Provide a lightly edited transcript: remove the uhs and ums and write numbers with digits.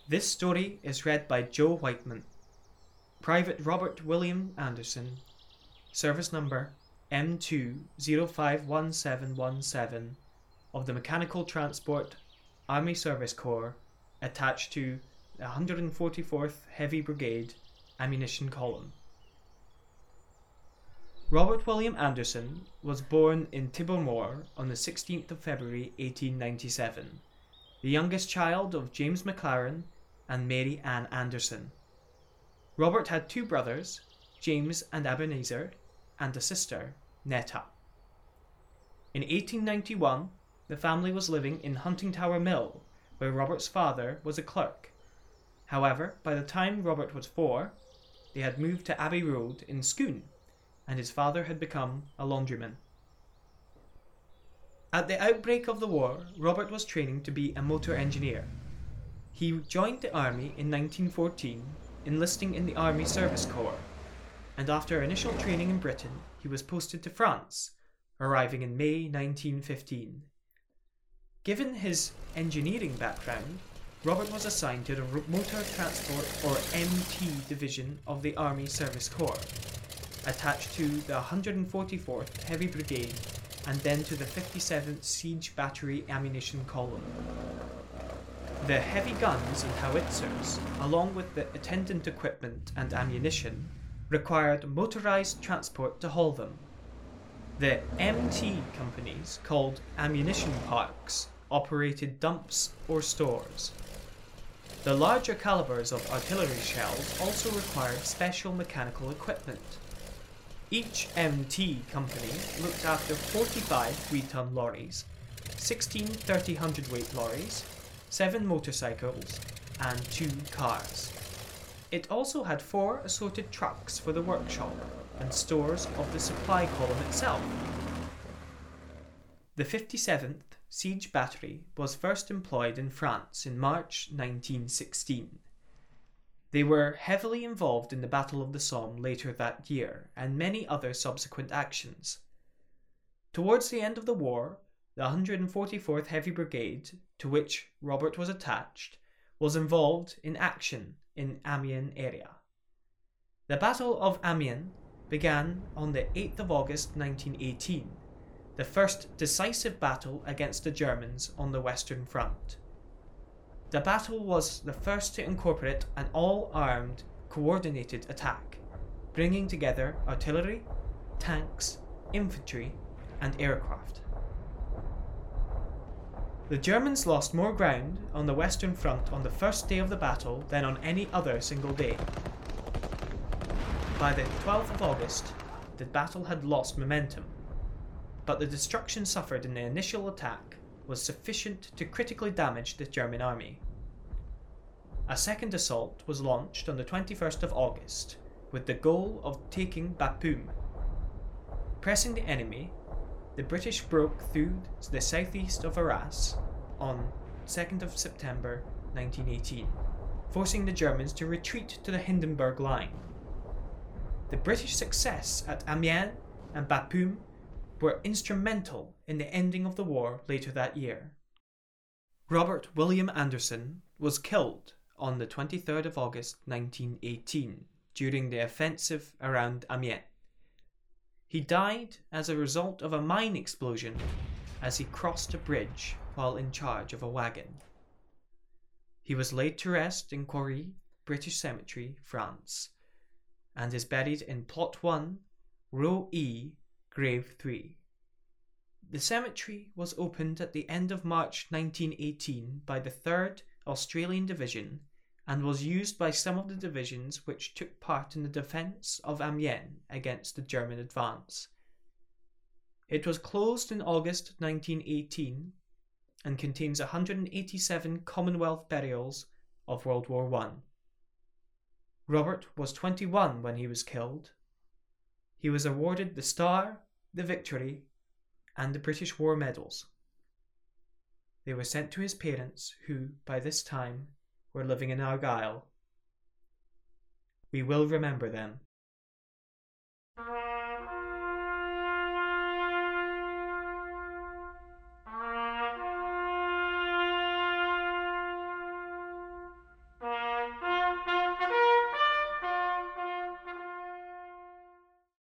This story is read by Joe Whiteman. Private Robert William Anderson, service number M2051717 of the Mechanical Transport Army Service Corps, attached to the 144th Heavy Brigade Ammunition Column. Robert William Anderson was born in Tibblemore on the 16th of February 1897, the youngest child of James McLaren and Mary Ann Anderson. Robert had two brothers, James and Ebenezer, and a sister, Netta. In 1891, the family was living in Huntingtower Mill, where Robert's father was a clerk. However, by the time Robert was 4, they had moved to Abbey Road in Scone, and his father had become a laundryman. At the outbreak of the war, Robert was training to be a motor engineer. He joined the army in 1914, enlisting in the Army Service Corps, and after initial training in Britain, he was posted to France, arriving in May 1915. Given his engineering background, Robert was assigned to the Motor Transport or MT Division of the Army Service Corps, attached to the 144th Heavy Brigade and then to the 57th Siege Battery Ammunition Column. The heavy guns and howitzers, along with the attendant equipment and ammunition, required motorized transport to haul them. The MT companies, called ammunition parks, operated dumps or stores. The larger calibers of artillery shells also required special mechanical equipment. Each MT company looked after 45 3-ton lorries, 16 30 hundredweight lorries, 7 motorcycles, and 2 cars. It also had 4 assorted trucks for the workshop and stores of the supply column itself. The 57th Siege Battery was first employed in France in March 1916. They were heavily involved in the Battle of the Somme later that year and many other subsequent actions. Towards the end of the war, the 144th Heavy Brigade, to which Robert was attached, was involved in action in Amiens area. The Battle of Amiens began on the 8th of August 1918, the first decisive battle against the Germans on the Western Front. The battle was the first to incorporate an all-armed, coordinated attack, bringing together artillery, tanks, infantry, and aircraft. The Germans lost more ground on the Western Front on the first day of the battle than on any other single day. By the 12th of August, the battle had lost momentum, but the destruction suffered in the initial attack was sufficient to critically damage the German army. A second assault was launched on the 21st of August with the goal of taking Bapaume. Pressing the enemy, the British broke through the southeast of Arras on 2nd of September 1918, forcing the Germans to retreat to the Hindenburg Line. The British success at Amiens and Bapaume were instrumental in the ending of the war later that year. Robert William Anderson was killed on the 23rd of August 1918 during the offensive around Amiens. He died as a result of a mine explosion as he crossed a bridge while in charge of a wagon. He was laid to rest in Cory British Cemetery, France, and is buried in Plot 1, Row E, Grave 3. The cemetery was opened at the end of March 1918 by the 3rd Australian Division and was used by some of the divisions which took part in the defence of Amiens against the German advance. It was closed in August 1918 and contains 187 Commonwealth burials of World War I. Robert was 21 when he was killed. He was awarded the Star, the Victory, and the British War Medals. They were sent to his parents, who, by this time, were living in Argyll. We will remember them.